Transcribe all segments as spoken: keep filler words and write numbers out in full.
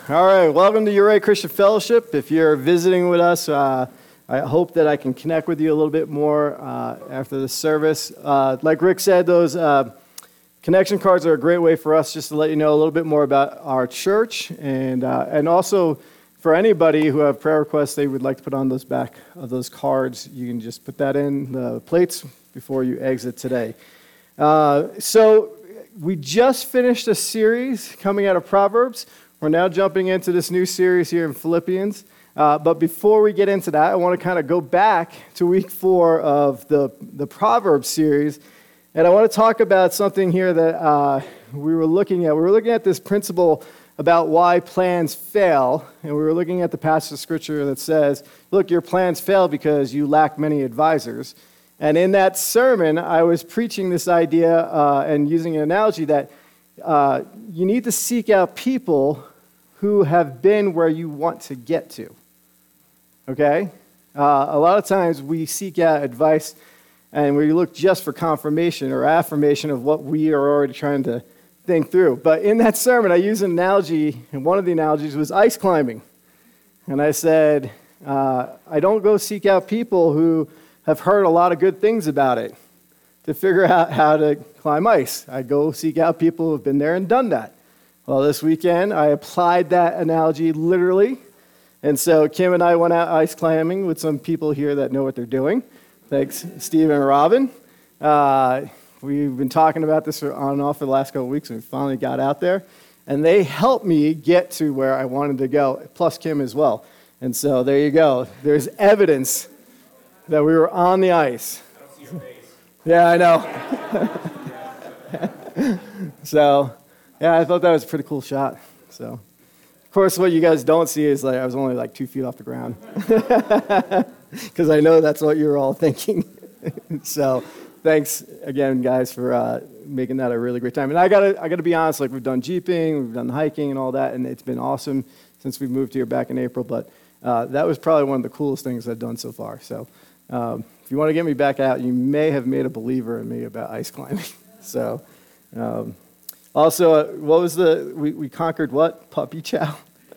All right, welcome to Uray Christian Fellowship. If you're visiting with us, uh, I hope that I can connect with you a little bit more uh, after the service. Uh, like Rick said, those uh, connection cards are a great way for us just to let you know a little bit more about our church, and uh, and also for anybody who have prayer requests they would like to put on those back of those cards, you can just put that in the plates before you exit today. Uh, so we just finished a series coming out of Proverbs. We're now jumping into this new series here in Philippians. Uh, but before we get into that, I want to kind of go back to week four of the, the Proverbs series. And I want to talk about something here that uh, we were looking at. We were looking at this principle about why plans fail. And we were looking at the passage of Scripture that says, look, your plans fail because you lack many advisors. And in that sermon, I was preaching this idea uh, and using an analogy that uh, you need to seek out people who have been where you want to get to, okay? Uh, a lot of times we seek out advice and we look just for confirmation or affirmation of what we are already trying to think through. But in that sermon, I used an analogy, and one of the analogies was ice climbing. And I said, uh, I don't go seek out people who have heard a lot of good things about it to figure out how to climb ice. I go seek out people who have been there and done that. Well, this weekend, I applied that analogy literally. And so Kim and I went out ice climbing with some people here that know what they're doing. Thanks, Steve and Robin. Uh, we've been talking about this on and off for the last couple of weeks, and we finally got out there. And they helped me get to where I wanted to go, plus Kim as well. And so there you go. There's evidence that we were on the ice. I don't see your face. Yeah, I know. So... yeah, I thought that was a pretty cool shot. So, of course, what you guys don't see is like I was only like two feet off the ground, because I know that's what you're all thinking. So, thanks again, guys, for uh, making that a really great time. And I gotta, I gotta be honest. Like we've done jeeping, we've done hiking, and all that, and it's been awesome since we moved here back in April. But uh, that was probably one of the coolest things I've done so far. So, um, if you want to get me back out, you may have made a believer in me about ice climbing. So. Um, Also, uh, what was the, we, we conquered what? Puppy chow?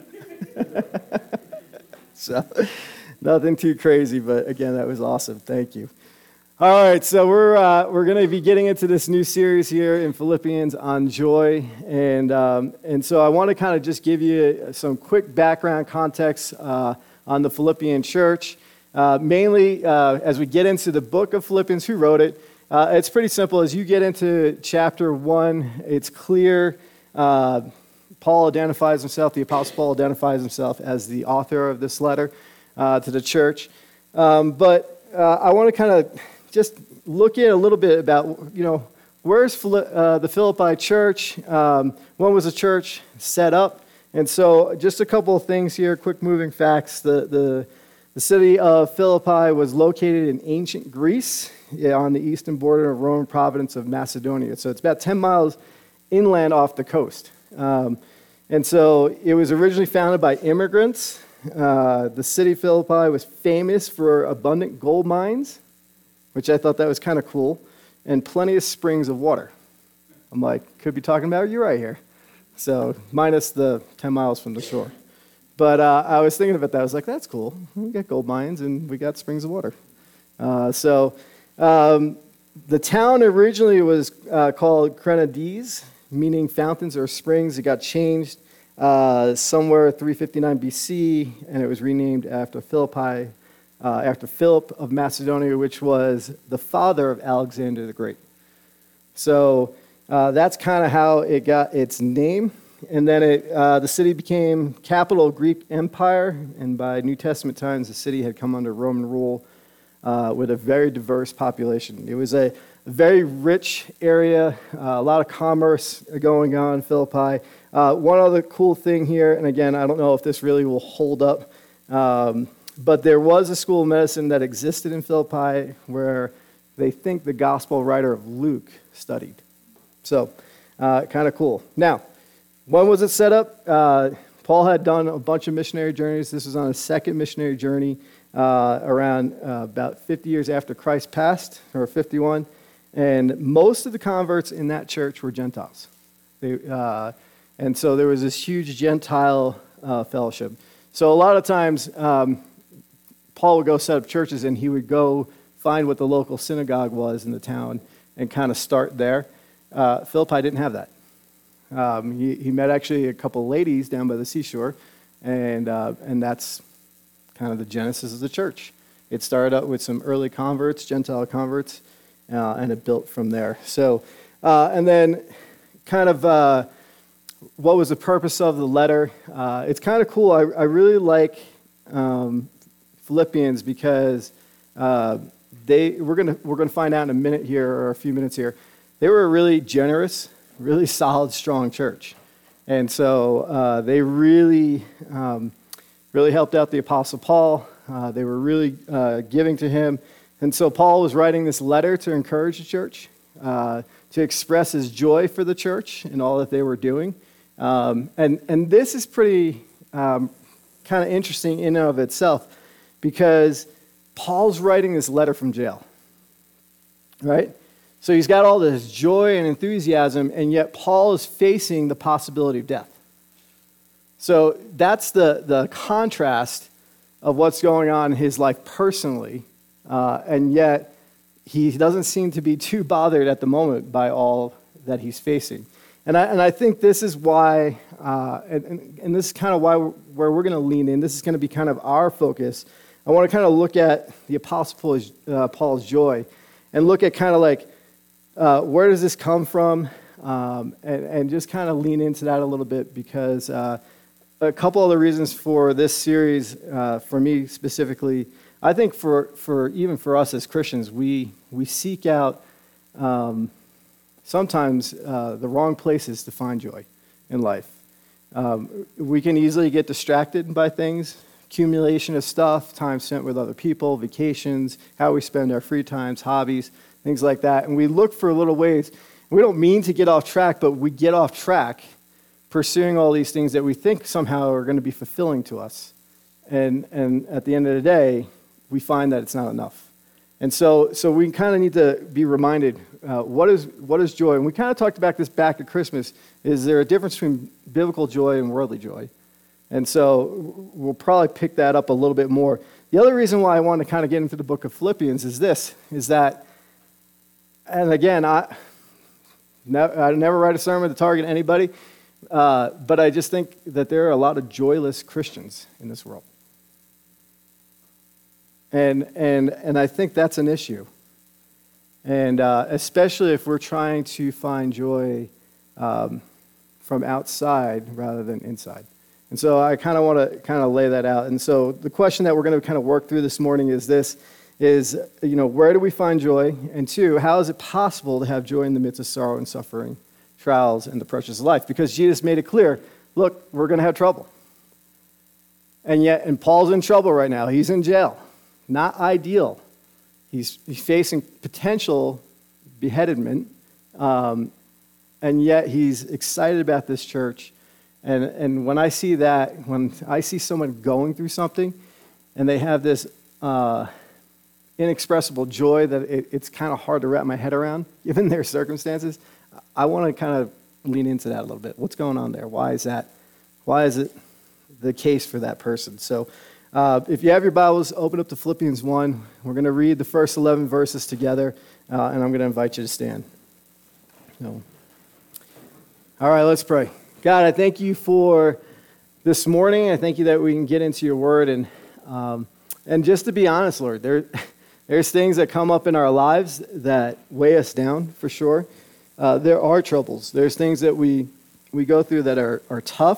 So, nothing too crazy, but again, that was awesome. Thank you. All right, so we're uh, we're going to be getting into this new series here in Philippians on joy, and um, and so I want to kind of just give you some quick background context uh, on the Philippian church, uh, mainly uh, as we get into the book of Philippians. Who wrote it? Uh, it's pretty simple. As you get into chapter one, it's clear. Uh, Paul identifies himself, the Apostle Paul identifies himself as the author of this letter uh, to the church. Um, but uh, I want to kind of just look at a little bit about, you know, where's Phili- uh, the Philippi church? Um, when was the church set up? And so just a couple of things here, quick moving facts. The, the, the city of Philippi was located in ancient Greece, yeah, on the eastern border of Roman province of Macedonia. So it's about ten miles inland off the coast. Um, and so it was originally founded by immigrants. Uh, the city of Philippi was famous for abundant gold mines, which I thought that was kind of cool, and plenty of springs of water. I'm like, could be talking about you right here. So minus the ten miles from the shore. But uh, I was thinking about that. I was like, that's cool. We got gold mines and we got springs of water. Uh, so... Um, the town originally was uh, called Grenadiz, meaning fountains or springs. It got changed uh, somewhere three fifty-nine B C, and it was renamed after Philippi, uh, after Philip of Macedonia, which was the father of Alexander the Great. So uh, that's kind of how it got its name. And then it, uh, the city became capital of Greek Empire, and by New Testament times, the city had come under Roman rule. Uh, with a very diverse population. It was a very rich area, uh, a lot of commerce going on in Philippi. Uh, one other cool thing here, and again, I don't know if this really will hold up, um, but there was a school of medicine that existed in Philippi where they think the gospel writer of Luke studied. So, uh, kind of cool. Now, when was it set up? Uh, Paul had done a bunch of missionary journeys. This was on his second missionary journey. Uh, around uh, about fifty years after Christ passed, or fifty-one, and most of the converts in that church were Gentiles. They, uh, and so there was this huge Gentile uh, fellowship. So a lot of times, um, Paul would go set up churches, and he would go find what the local synagogue was in the town and kind of start there. Uh, Philippi didn't have that. Um, he, he met actually a couple ladies down by the seashore, and uh, and that's kind of the genesis of the church. It started out with some early converts, Gentile converts, uh, and it built from there. So, uh, and then kind of uh, what was the purpose of the letter? Uh, it's kind of cool. I, I really like um, Philippians because uh, they we're gonna we're gonna find out in a minute here or a few minutes here. They were a really generous, really solid, strong church, and so uh, they really um, really helped out the Apostle Paul. Uh, they were really uh, giving to him. And so Paul was writing this letter to encourage the church, uh, to express his joy for the church and all that they were doing. Um, and, and this is pretty um, kind of interesting in and of itself, because Paul's writing this letter from jail, right? So he's got all this joy and enthusiasm, and yet Paul is facing the possibility of death. So that's the, the contrast of what's going on in his life personally, uh, and yet he doesn't seem to be too bothered at the moment by all that he's facing. And I, and I think this is why, uh, and, and this is kind of why we're, where we're going to lean in. This is going to be kind of our focus. I want to kind of look at the Apostle Paul's, uh, Paul's joy, and look at kind of like, uh, where does this come from, um, and, and just kind of lean into that a little bit, because uh, a couple other reasons for this series, uh, for me specifically. I think for, for even for us as Christians, we we seek out um, sometimes uh, the wrong places to find joy in life. Um, we can easily get distracted by things, accumulation of stuff, time spent with other people, vacations, how we spend our free times, hobbies, things like that. And we look for little ways. We don't mean to get off track, but we get off track pursuing all these things that we think somehow are going to be fulfilling to us. And and at the end of the day, we find that it's not enough. And so so we kind of need to be reminded, uh, what is what is joy? And we kind of talked about this back at Christmas. Is there a difference between biblical joy and worldly joy? And so we'll probably pick that up a little bit more. The other reason why I want to kind of get into the book of Philippians is this, is that, and again, I, I never write a sermon to target anybody, Uh, but I just think that there are a lot of joyless Christians in this world. And and and I think that's an issue. And uh, especially if we're trying to find joy um, from outside rather than inside. And so I kind of want to kind of lay that out. And so the question that we're going to kind of work through this morning is this, is, you know, where do we find joy? And two, how is it possible to have joy in the midst of sorrow and suffering, trials, and the pressures of life? Because Jesus made it clear, look, we're going to have trouble. And yet, and Paul's in trouble right now. He's in jail. Not ideal. He's, he's facing potential beheadment, um, and yet he's excited about this church. And, and when I see that, when I see someone going through something, and they have this uh, inexpressible joy that it, it's kind of hard to wrap my head around, given their circumstances, I want to kind of lean into that a little bit. What's going on there? Why is that? Why is it the case for that person? So uh, if you have your Bibles, open up to Philippians one. We're going to read the first eleven verses together, uh, and I'm going to invite you to stand. So, all right, let's pray. God, I thank you for this morning. I thank you that we can get into your word. And um, and just to be honest, Lord, there, there's things that come up in our lives that weigh us down, for sure. Uh, there are troubles. There's things that we we go through that are, are tough.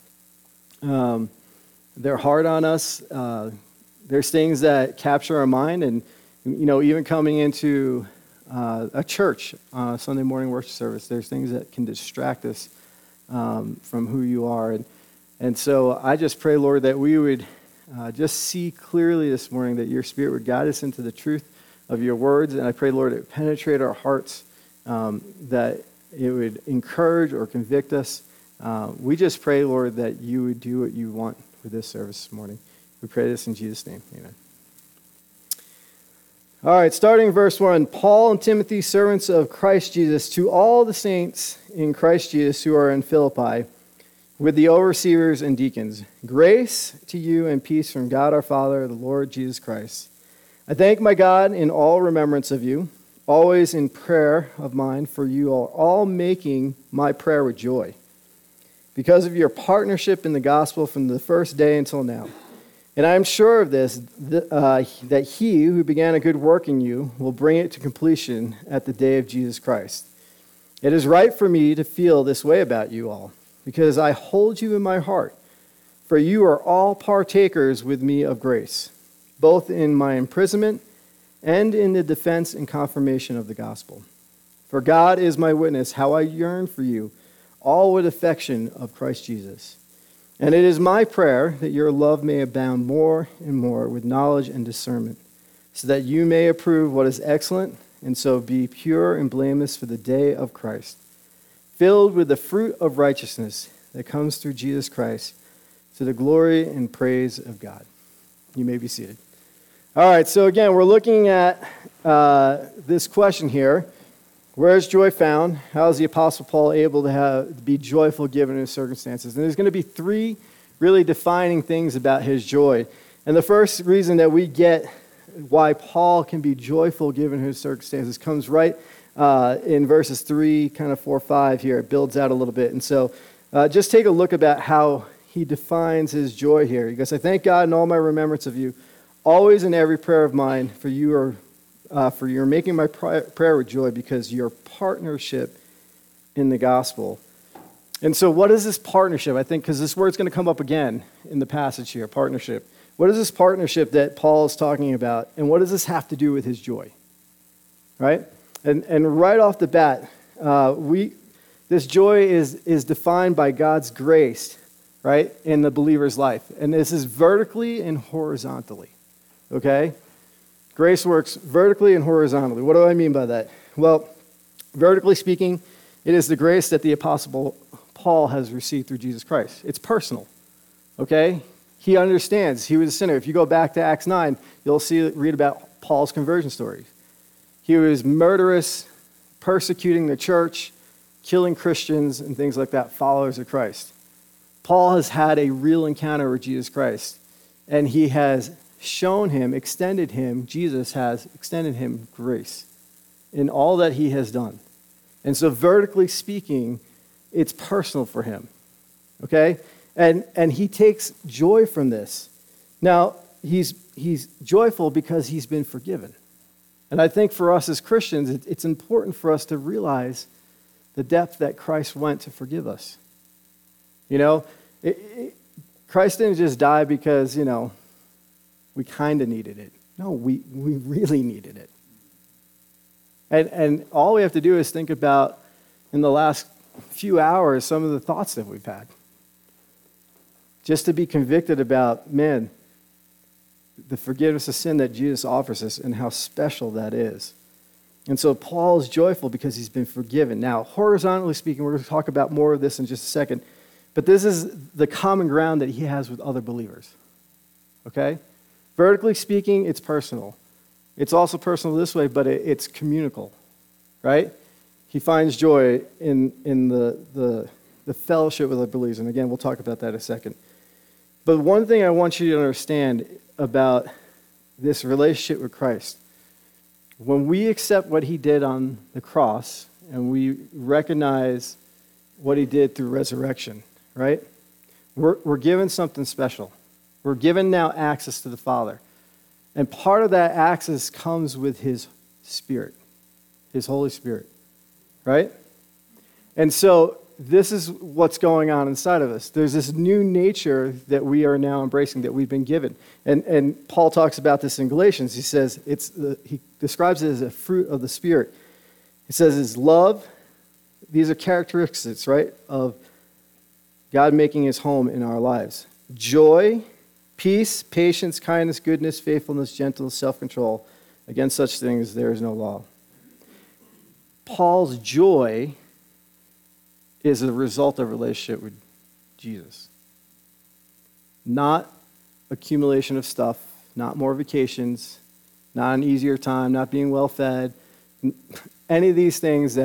Um, they're hard on us. Uh, there's things that capture our mind. And, you know, even coming into uh, a church on a Sunday morning worship service, there's things that can distract us um, from who you are. And, and so I just pray, Lord, that we would uh, just see clearly this morning, that your Spirit would guide us into the truth of your words. And I pray, Lord, it would penetrate our hearts, Um, that it would encourage or convict us. Uh, we just pray, Lord, that you would do what you want with this service this morning. We pray this in Jesus' name. Amen. All right, starting verse one. Paul and Timothy, servants of Christ Jesus, to all the saints in Christ Jesus who are in Philippi, with the overseers and deacons. Grace to you and peace from God our Father, the Lord Jesus Christ. I thank my God in all remembrance of you, always in prayer of mine, for you are all making my prayer with joy, because of your partnership in the gospel from the first day until now. And I am sure of this, uh, that he who began a good work in you will bring it to completion at the day of Jesus Christ. It is right for me to feel this way about you all, because I hold you in my heart, for you are all partakers with me of grace, both in my imprisonment and in the defense and confirmation of the gospel. For God is my witness, how I yearn for you, all with affection of Christ Jesus. And it is my prayer that your love may abound more and more with knowledge and discernment, so that you may approve what is excellent, and so be pure and blameless for the day of Christ, filled with the fruit of righteousness that comes through Jesus Christ, to the glory and praise of God. You may be seated. All right, so again, we're looking at uh, this question here. Where is joy found? How is the Apostle Paul able to have, be joyful given his circumstances? And there's going to be three really defining things about his joy. And the first reason that we get why Paul can be joyful given his circumstances comes right uh, in verses three, kind of four, five here. It builds out a little bit. And so uh, just take a look about how he defines his joy here. He goes, I thank God in all my remembrance of you, always in every prayer of mine, for you are Uh, for you're making my prayer with joy because your partnership in the gospel. And so what is this partnership? I think because this word's going to come up again in the passage here, partnership. What is this partnership that Paul is talking about, and what does this have to do with his joy? Right? And and right off the bat, uh, we this joy is, is defined by God's grace, right, in the believer's life. And this is vertically and horizontally, okay? Grace works vertically and horizontally. What do I mean by that? Well, vertically speaking, it is the grace that the Apostle Paul has received through Jesus Christ. It's personal, okay? He understands he was a sinner. If you go back to Acts nine, you'll see read about Paul's conversion story. He was murderous, persecuting the church, killing Christians and things like that, followers of Christ. Paul has had a real encounter with Jesus Christ, and he has shown him, extended him, Jesus has extended him grace in all that he has done. And so vertically speaking, it's personal for him, okay? And and he takes joy from this. Now, he's he's joyful because he's been forgiven. And I think for us as Christians, it, it's important for us to realize the depth that Christ went to forgive us. You know, it, it, Christ didn't just die because, you know, we kind of needed it. No, we, we really needed it. And and all we have to do is think about, in the last few hours, some of the thoughts that we've had. Just to be convicted about, man, the forgiveness of sin that Jesus offers us and how special that is. And so Paul is joyful because he's been forgiven. Now, horizontally speaking, we're going to talk about more of this in just a second, but this is the common ground that he has with other believers. Okay? Vertically speaking, it's personal. It's also personal this way, but it, it's communicable, right? He finds joy in, in the, the, the fellowship with the believers. And again, we'll talk about that in a second. But one thing I want you to understand about this relationship with Christ, when we accept what he did on the cross and we recognize what he did through resurrection, right? We're, we're given something special. We're given now access to the Father. And part of that access comes with his Spirit, his Holy Spirit, right? And so this is what's going on inside of us. There's this new nature that we are now embracing, that we've been given. And, and Paul talks about this in Galatians. He says, it's the, he describes it as a fruit of the Spirit. He says it's love. These are characteristics, right, of God making his home in our lives. Joy, peace, patience, kindness, goodness, faithfulness, gentleness, self-control. Against such things there is no law. Paul's joy is a result of a relationship with Jesus. Not accumulation of stuff, not more vacations, not an easier time, not being well fed, any of these things that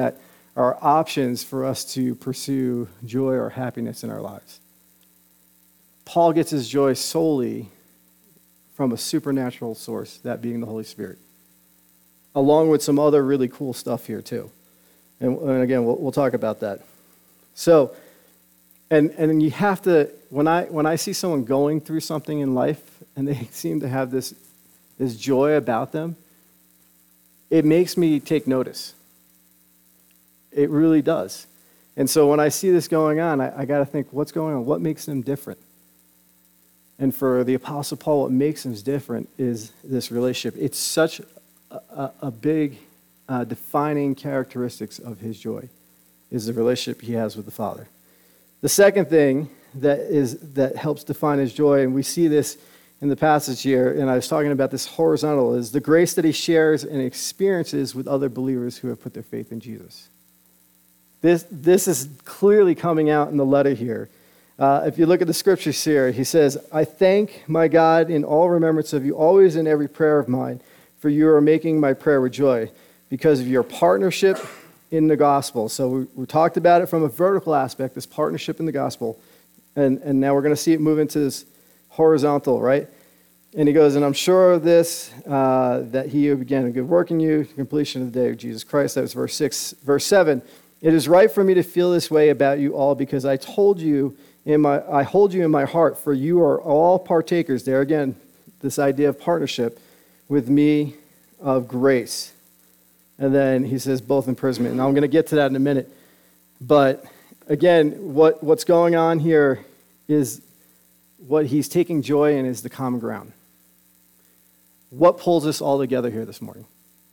are options for us to pursue joy or happiness in our lives. Paul gets his joy solely from a supernatural source, that being the Holy Spirit, along with some other really cool stuff here too. And, and again, we'll, we'll talk about that. So, and and you have to, when I when I see someone going through something in life and they seem to have this this joy about them, it makes me take notice. It really does. And so when I see this going on, I, I got to think, what's going on? What makes them different? And for the Apostle Paul, what makes him different is this relationship. It's such a, a, a big uh, defining characteristics of his joy, is the relationship he has with the Father. The second thing that is that helps define his joy, and we see this in the passage here, and I was talking about this horizontal, is the grace that he shares and experiences with other believers who have put their faith in Jesus. This, this is clearly coming out in the letter here. Uh, if you look at the scriptures here, he says, I thank my God in all remembrance of you, always in every prayer of mine, for you are making my prayer with joy, because of your partnership in the gospel. So we, we talked about it from a vertical aspect, this partnership in the gospel, and, and now we're going to see it move into this horizontal, right? And he goes, and I'm sure of this, uh, that he who began a good work in you, the completion of the day of Jesus Christ. That was verse six. Verse seven, it is right for me to feel this way about you all, because I told you in my, I hold you in my heart, for you are all partakers. There again, this idea of partnership with me of grace. And then he says both imprisonment. And I'm going to get to that in a minute. But again, what, what's going on here is what he's taking joy in is the common ground. What pulls us all together here this morning?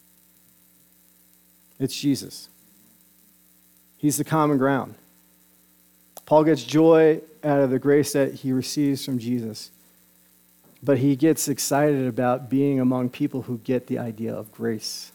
It's Jesus. He's the common ground. Paul gets joy out of the grace that he receives from Jesus. But he gets excited about being among people who get the idea of grace.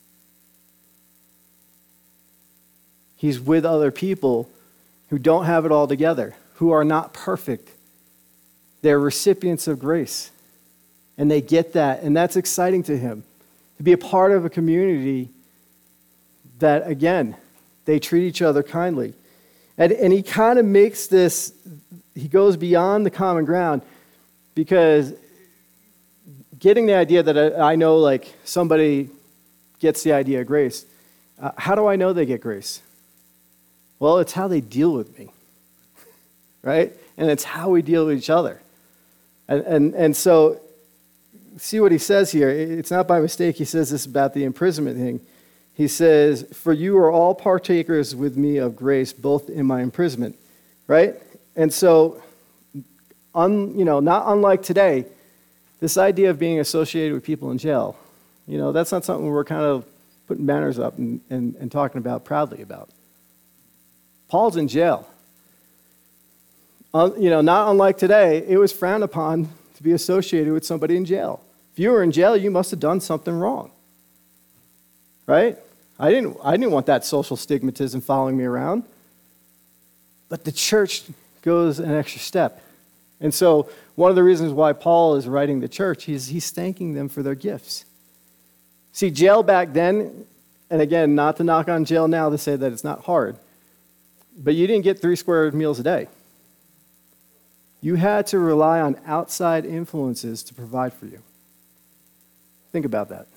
He's with other people who don't have it all together, who are not perfect. They're recipients of grace. And they get that, and that's exciting to him. To be a part of a community that, again, they treat each other kindly. And, and he kind of makes this, he goes beyond the common ground, because getting the idea that I, I know, like, somebody gets the idea of grace, uh, how do I know they get grace? Well, it's how they deal with me, right? And it's how we deal with each other. And, and, and so, see what he says here. It's not by mistake he says this about the imprisonment thing. He says, for you are all partakers with me of grace, both in my imprisonment, right? And so, un, you know, not unlike today, this idea of being associated with people in jail, you know, that's not something we're kind of putting banners up and, and, and talking about proudly about. Paul's in jail. Uh, you know, not unlike today, it was frowned upon to be associated with somebody in jail. If you were in jail, you must have done something wrong, right? I didn't, I didn't want that social stigmatism following me around. But the church goes an extra step. And so one of the reasons why Paul is writing the church, he's, he's thanking them for their gifts. See, jail back then, and again, not to knock on jail now to say that it's not hard, but you didn't get three square meals a day. You had to rely on outside influences to provide for you. Think about that.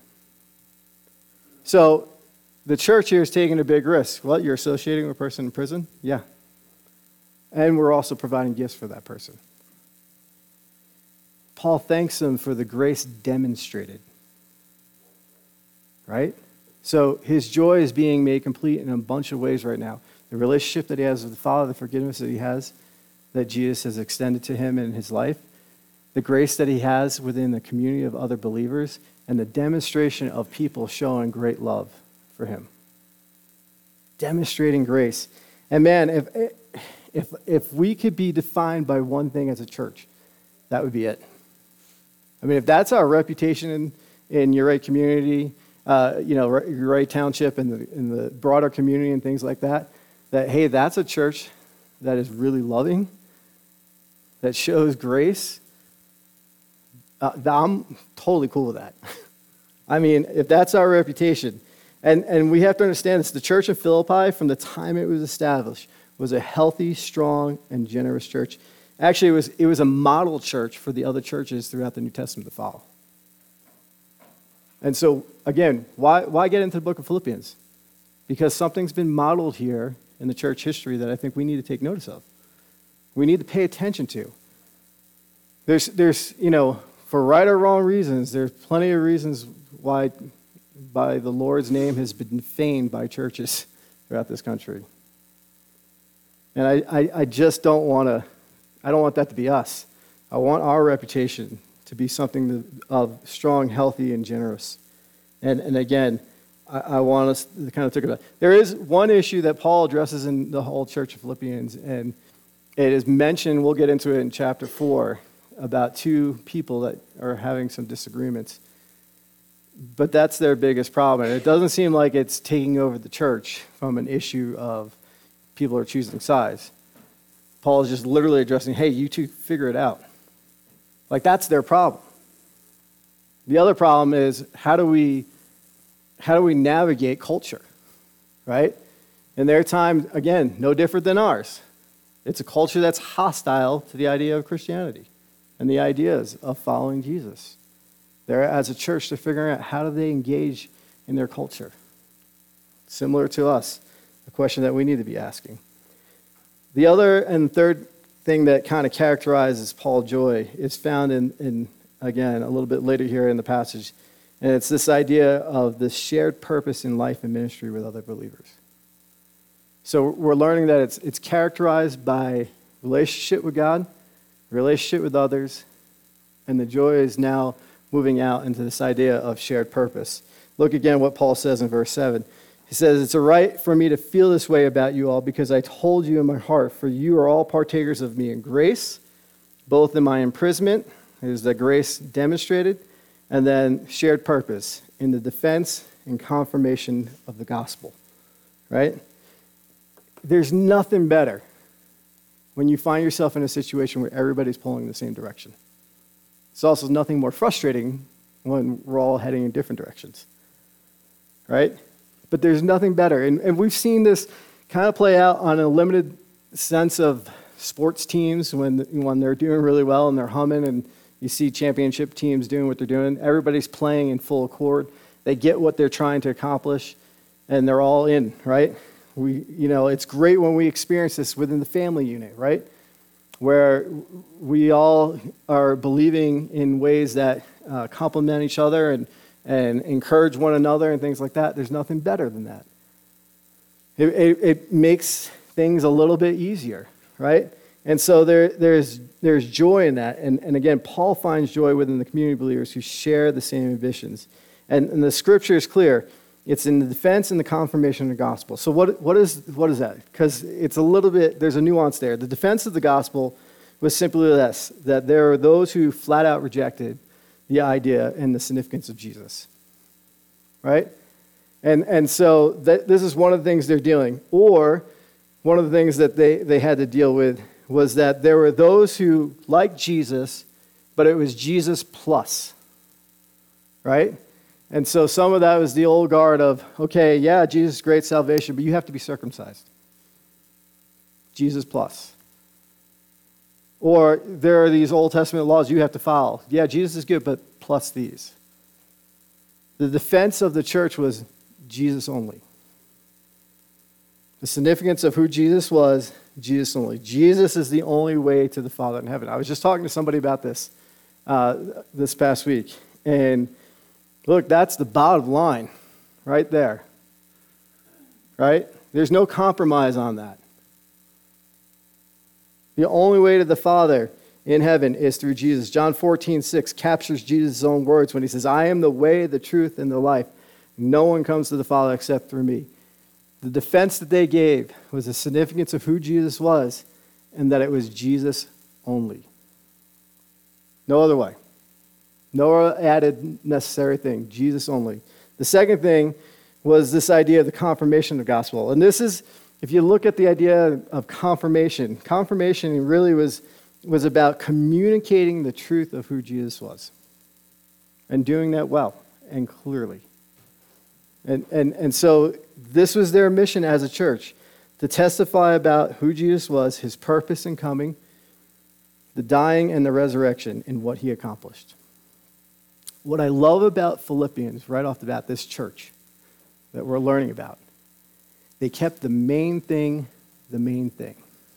So the church here is taking a big risk. What, you're associating with a person in prison? Yeah. And we're also providing gifts for that person. Paul thanks them for the grace demonstrated. Right? So his joy is being made complete in a bunch of ways right now. The relationship that he has with the Father, the forgiveness that he has, that Jesus has extended to him in his life, the grace that he has within the community of other believers, and the demonstration of people showing great love for him. Demonstrating grace. And man, if if if we could be defined by one thing as a church, that would be it. I mean, if that's our reputation in, in Uray community, uh, you know, Uray Township and the, in the broader community and things like that, that, hey, that's a church that is really loving, that shows grace, uh, I'm totally cool with that. I mean, if that's our reputation, And, and we have to understand this. The church of Philippi, from the time it was established, was a healthy, strong, and generous church. Actually, it was, it was a model church for the other churches throughout the New Testament to follow. And so, again, why, why get into the book of Philippians? Because something's been modeled here in the church history that I think we need to take notice of. We need to pay attention to. There's, there's, you know, for right or wrong reasons, there's plenty of reasons why by the Lord's name has been famed by churches throughout this country. And I, I, I just don't want to, I don't want that to be us. I want our reputation to be something of strong, healthy, and generous. And, and again, I, I want us to kind of think about it. There is one issue that Paul addresses in the whole church of Philippians, and it is mentioned, we'll get into it in chapter four, about two people that are having some disagreements. But that's their biggest problem. And it doesn't seem like it's taking over the church from an issue of people are choosing sides. Paul is just literally addressing, hey, you two figure it out. Like, that's their problem. The other problem is, how do we, how do we navigate culture, right? In their time, again, no different than ours. It's a culture that's hostile to the idea of Christianity and the ideas of following Jesus. They're, as a church, they're figuring out how do they engage in their culture. Similar to us, a question that we need to be asking. The other and third thing that kind of characterizes Paul's joy is found in, in, again, a little bit later here in the passage. And it's this idea of this shared purpose in life and ministry with other believers. So we're learning that it's, it's characterized by relationship with God, relationship with others, and the joy is now moving out into this idea of shared purpose. Look again what Paul says in verse seven. He says, it's a right for me to feel this way about you all because I told you in my heart, for you are all partakers of me in grace, both in my imprisonment, is the grace demonstrated, and then shared purpose in the defense and confirmation of the gospel, right? There's nothing better when you find yourself in a situation where everybody's pulling in the same direction. It's also nothing more frustrating when we're all heading in different directions, right? But there's nothing better. And, and we've seen this kind of play out on a limited sense of sports teams when, when they're doing really well and they're humming and you see championship teams doing what they're doing. Everybody's playing in full accord. They get what they're trying to accomplish and they're all in, right? We, you know, it's great when we experience this within the family unit, right? Where we all are believing in ways that uh, complement each other and, and encourage one another and things like that. There's nothing better than that. It, it, it makes things a little bit easier, right? And so there, there's, there's joy in that. And, and again, Paul finds joy within the community of believers who share the same ambitions. And, and the scripture is clear. It's in the defense and the confirmation of the gospel. So what, what, is, what is that? Because it's a little bit, there's a nuance there. The defense of the gospel was simply this, that there are those who flat out rejected the idea and the significance of Jesus, right? And, and so that, this is one of the things they're dealing. Or one of the things that they, they had to deal with was that there were those who liked Jesus, but it was Jesus plus, right? And so some of that was the old guard of, okay, yeah, Jesus is great salvation, but you have to be circumcised. Jesus plus. Or there are these Old Testament laws you have to follow. Yeah, Jesus is good, but plus these. The defense of the church was Jesus only. The significance of who Jesus was, Jesus only. Jesus is the only way to the Father in heaven. I was just talking to somebody about this uh, this past week, and look, that's the bottom line right there, right? There's no compromise on that. The only way to the Father in heaven is through Jesus. John fourteen six captures Jesus' own words when he says, I am the way, the truth, and the life. No one comes to the Father except through me. The defense that they gave was the significance of who Jesus was and that it was Jesus only. No other way. No added necessary thing, Jesus only. The second thing was this idea of the confirmation of the gospel. And this is, if you look at the idea of confirmation, confirmation really was, was about communicating the truth of who Jesus was and doing that well and clearly. And, and, and so this was their mission as a church, to testify about who Jesus was, his purpose in coming, the dying and the resurrection, and what he accomplished. What I love about Philippians, right off the bat, this church that we're learning about, they kept the main thing the main thing.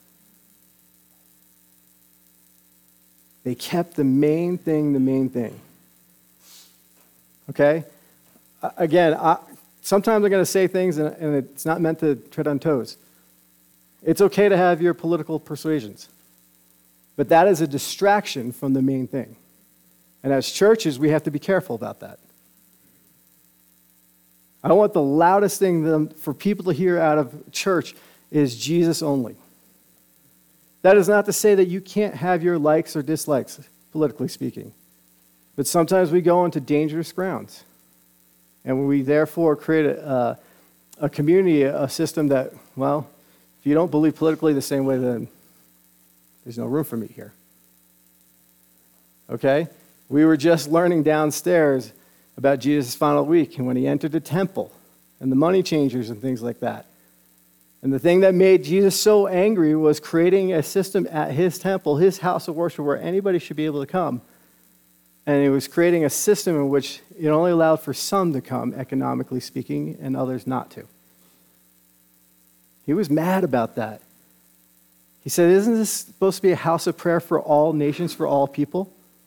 They kept the main thing the main thing. Okay? Again, I, sometimes I'm going to say things and, and it's not meant to tread on toes. It's okay to have your political persuasions, but that is a distraction from the main thing. And as churches, we have to be careful about that. I want the loudest thing for people to hear out of church is Jesus only. That is not to say that you can't have your likes or dislikes, politically speaking. But sometimes we go into dangerous grounds. And we therefore create a, a, a community, a system that, well, if you don't believe politically the same way, then there's no room for me here. Okay? We were just learning downstairs about Jesus' final week and when he entered the temple and the money changers and things like that. And the thing that made Jesus so angry was creating a system at his temple, his house of worship, where anybody should be able to come. And it was creating a system in which it only allowed for some to come, economically speaking, and others not to. He was mad about that. He said, isn't this supposed to be a house of prayer for all nations, for all people?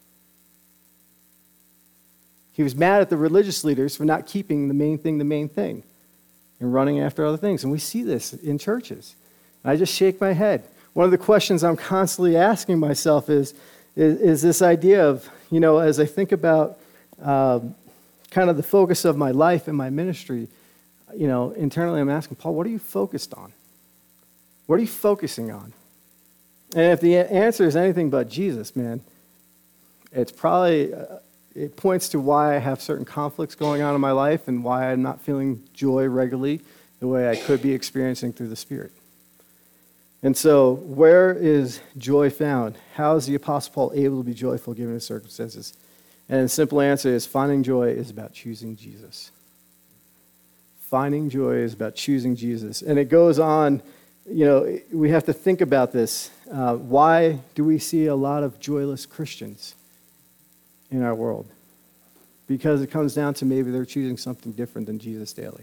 He was mad at the religious leaders for not keeping the main thing the main thing and running after other things. And we see this in churches. And I just shake my head. One of the questions I'm constantly asking myself is, is, is this idea of, you know, as I think about uh, kind of the focus of my life and my ministry, you know, internally I'm asking, Paul, what are you focused on? What are you focusing on? And if the answer is anything but Jesus, man, it's probably... Uh, It points to why I have certain conflicts going on in my life and why I'm not feeling joy regularly the way I could be experiencing through the Spirit. And so, where is joy found? How is the Apostle Paul able to be joyful given his circumstances? And the simple answer is finding joy is about choosing Jesus. Finding joy is about choosing Jesus. And it goes on, you know, we have to think about this. Uh, why do we see a lot of joyless Christians in our world? Because it comes down to maybe they're choosing something different than Jesus daily.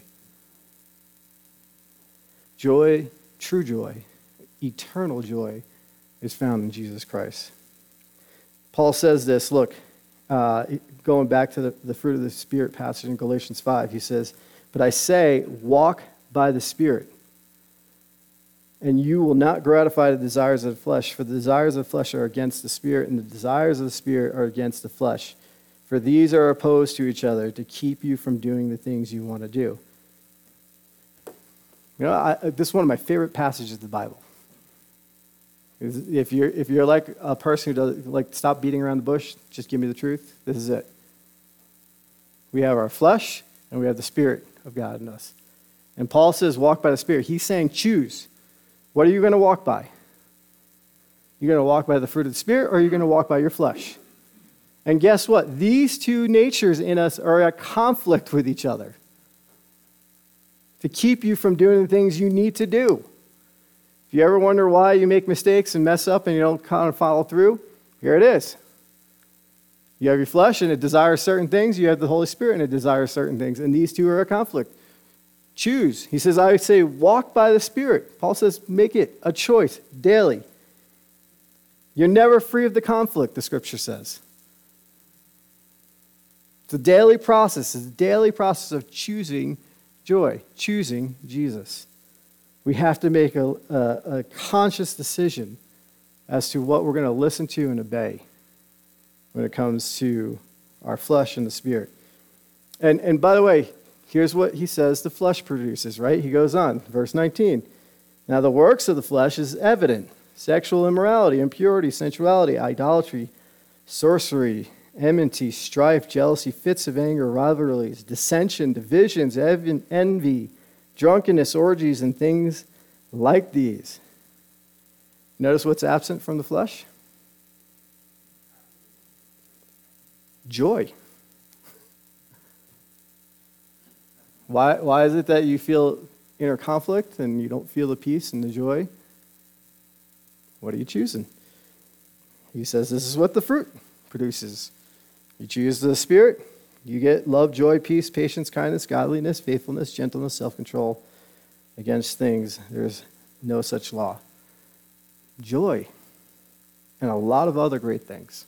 Joy, true joy, eternal joy is found in Jesus Christ. Paul says this, look, uh, going back to the, the fruit of the Spirit passage in Galatians five, he says, but I say, walk by the Spirit, and you will not gratify the desires of the flesh, for the desires of the flesh are against the Spirit, and the desires of the Spirit are against the flesh. For these are opposed to each other to keep you from doing the things you want to do. You know, I, this is one of my favorite passages of the Bible. If you're, if you're like a person who does like stop beating around the bush, just give me the truth, this is it. We have our flesh, and we have the Spirit of God in us. And Paul says, walk by the Spirit. He's saying, choose. What are you going to walk by? You're going to walk by the fruit of the Spirit, or are you going to walk by your flesh? And guess what? These two natures in us are at conflict with each other to keep you from doing the things you need to do. If you ever wonder why you make mistakes and mess up and you don't kind of follow through, here it is. You have your flesh and it desires certain things. You have the Holy Spirit and it desires certain things. And these two are at conflict. Choose. He says, I say, walk by the Spirit. Paul says, make it a choice daily. You're never free of the conflict, the Scripture says. It's a daily process. It's a daily process of choosing joy, choosing Jesus. We have to make a, a, a conscious decision as to what we're going to listen to and obey when it comes to our flesh and the Spirit. And, and by the way, here's what he says the flesh produces, right? He goes on, verse nineteen. Now the works of the flesh is evident. Sexual immorality, impurity, sensuality, idolatry, sorcery, enmity, strife, jealousy, fits of anger, rivalries, dissension, divisions, envy, drunkenness, orgies, and things like these. Notice what's absent from the flesh? Joy. Why, why is it that you feel inner conflict and you don't feel the peace and the joy? What are you choosing? He says this is what the fruit produces. You choose the Spirit, you get love, joy, peace, patience, kindness, godliness, faithfulness, gentleness, self-control. Against things, there's no such law. Joy and a lot of other great things.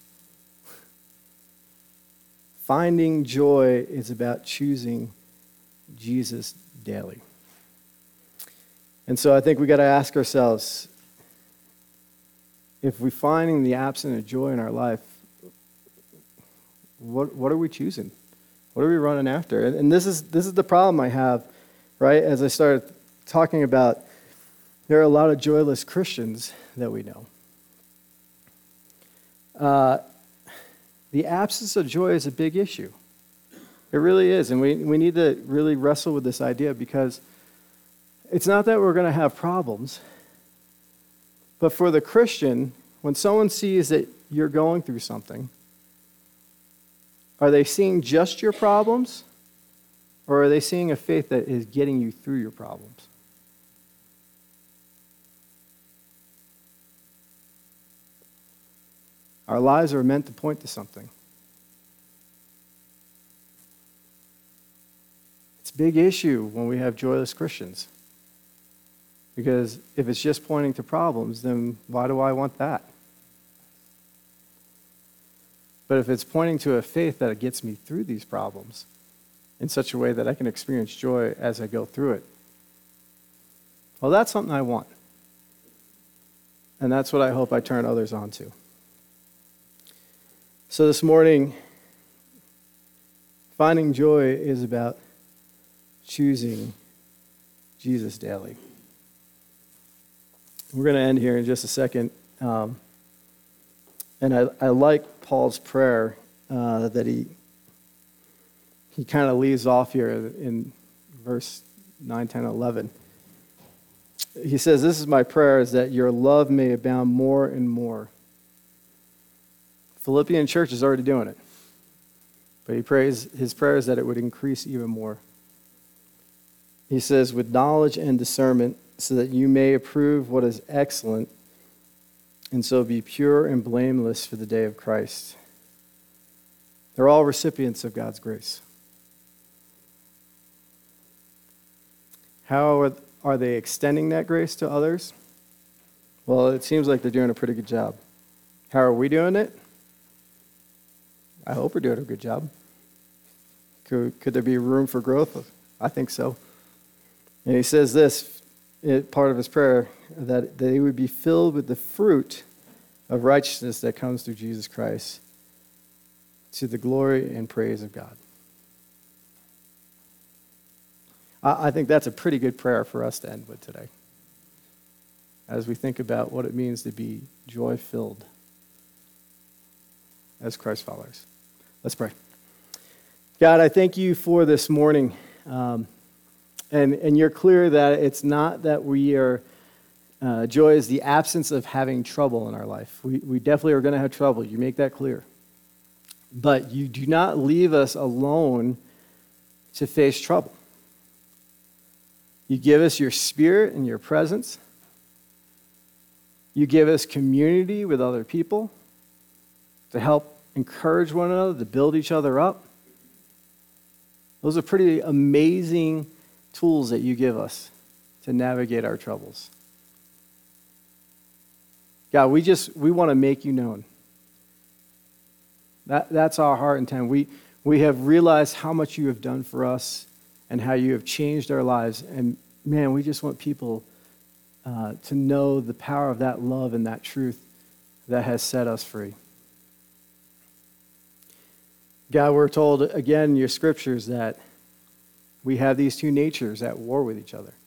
Finding joy is about choosing Jesus daily. And so I think we got to ask ourselves, if we're finding the absence of joy in our life, what what are we choosing? What are we running after? And, and this is this is the problem I have, right? As I started talking about, there are a lot of joyless Christians that we know. Uh, the absence of joy is a big issue. It really is. And we, we need to really wrestle with this idea, because it's not that we're going to have problems, but for the Christian, when someone sees that you're going through something, are they seeing just your problems, or are they seeing a faith that is getting you through your problems? Our lives are meant to point to something. It's a big issue when we have joyless Christians. Because if it's just pointing to problems, then why do I want that? But if it's pointing to a faith that gets me through these problems in such a way that I can experience joy as I go through it, well, that's something I want. And that's what I hope I turn others on to. So this morning, finding joy is about choosing Jesus daily. We're going to end here in just a second. Um, and I, I like Paul's prayer uh, that he he kind of leaves off here in verse nine, ten, eleven. He says, "This is my prayer, is that your love may abound more and more." Philippian church is already doing it. But he prays, his prayer is that it would increase even more. He says, "with knowledge and discernment, so that you may approve what is excellent, and so be pure and blameless for the day of Christ." They're all recipients of God's grace. How are, are they extending that grace to others? Well, it seems like they're doing a pretty good job. How are we doing it? I hope we're doing a good job. Could, could there be room for growth? I think so. And he says this, it, part of his prayer, that they would be filled with the fruit of righteousness that comes through Jesus Christ, to the glory and praise of God. I, I think that's a pretty good prayer for us to end with today, as we think about what it means to be joy-filled as Christ followers. Let's pray. God, I thank you for this morning. Um, and, and you're clear that it's not that we are, uh, joy is the absence of having trouble in our life. We, we definitely are going to have trouble. You make that clear. But you do not leave us alone to face trouble. You give us your Spirit and your presence. You give us community with other people to help encourage one another, to build each other up. Those are pretty amazing tools that you give us to navigate our troubles. God, we just, we want to make you known. That, that's our heart intent. We, we have realized how much you have done for us and how you have changed our lives. And man, we just want people uh, to know the power of that love and that truth that has set us free. God, we're told again in your scriptures that we have these two natures at war with each other.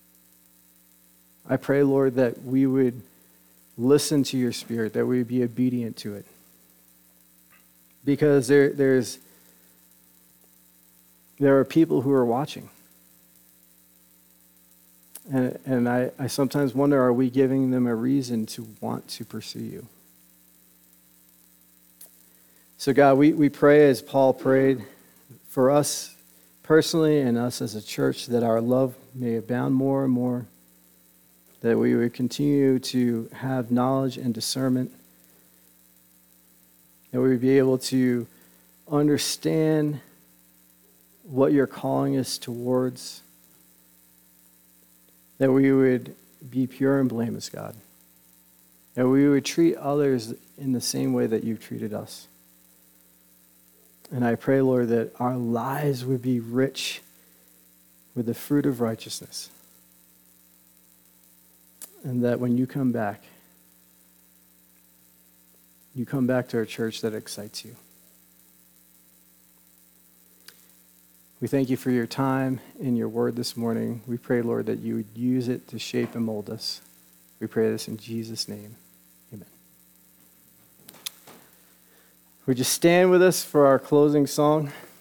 I pray, Lord, that we would listen to your Spirit, that we would be obedient to it. Because there, there's, there are people who are watching. And, and I, I sometimes wonder, are we giving them a reason to want to pursue you? So God, we, we pray as Paul prayed for us personally and us as a church, that our love may abound more and more, that we would continue to have knowledge and discernment, that we would be able to understand what you're calling us towards, that we would be pure and blameless, God, that we would treat others in the same way that you've treated us. And I pray, Lord, that our lives would be rich with the fruit of righteousness, and that when you come back, you come back to a church that excites you. We thank you for your time and your word this morning. We pray, Lord, that you would use it to shape and mold us. We pray this in Jesus' name. Amen. Would you stand with us for our closing song?